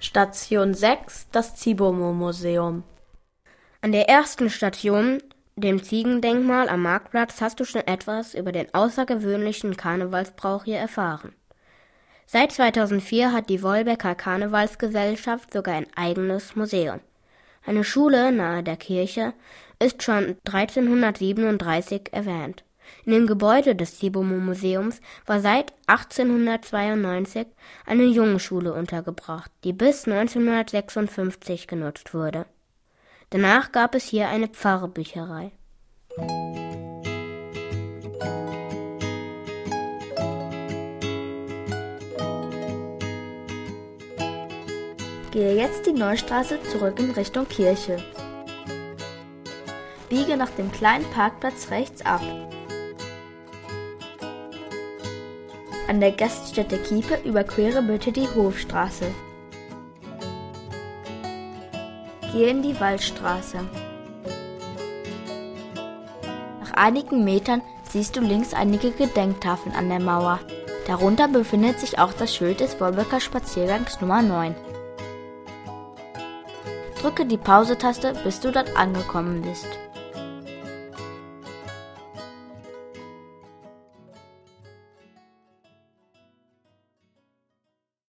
Station 6, das Zibomo-Museum. An der ersten Station, dem Ziegendenkmal am Marktplatz, hast du schon etwas über den außergewöhnlichen Karnevalsbrauch hier erfahren. Seit 2004 hat die Wolbecker Karnevalsgesellschaft sogar ein eigenes Museum. Eine Schule nahe der Kirche ist schon 1337 erwähnt. In dem Gebäude des Zibomo-Museums war seit 1892 eine Jungenschule untergebracht, die bis 1956 genutzt wurde. Danach gab es hier eine Pfarrbücherei. Gehe jetzt die Neustraße zurück in Richtung Kirche. Biege nach dem kleinen Parkplatz rechts ab. An der Gaststätte Kiepe überquere bitte die Hofstraße. Gehe in die Waldstraße. Nach einigen Metern siehst du links einige Gedenktafeln an der Mauer. Darunter befindet sich auch das Schild des Wolbecker Spaziergangs Nummer 9. Drücke die Pause-Taste, bis du dort angekommen bist.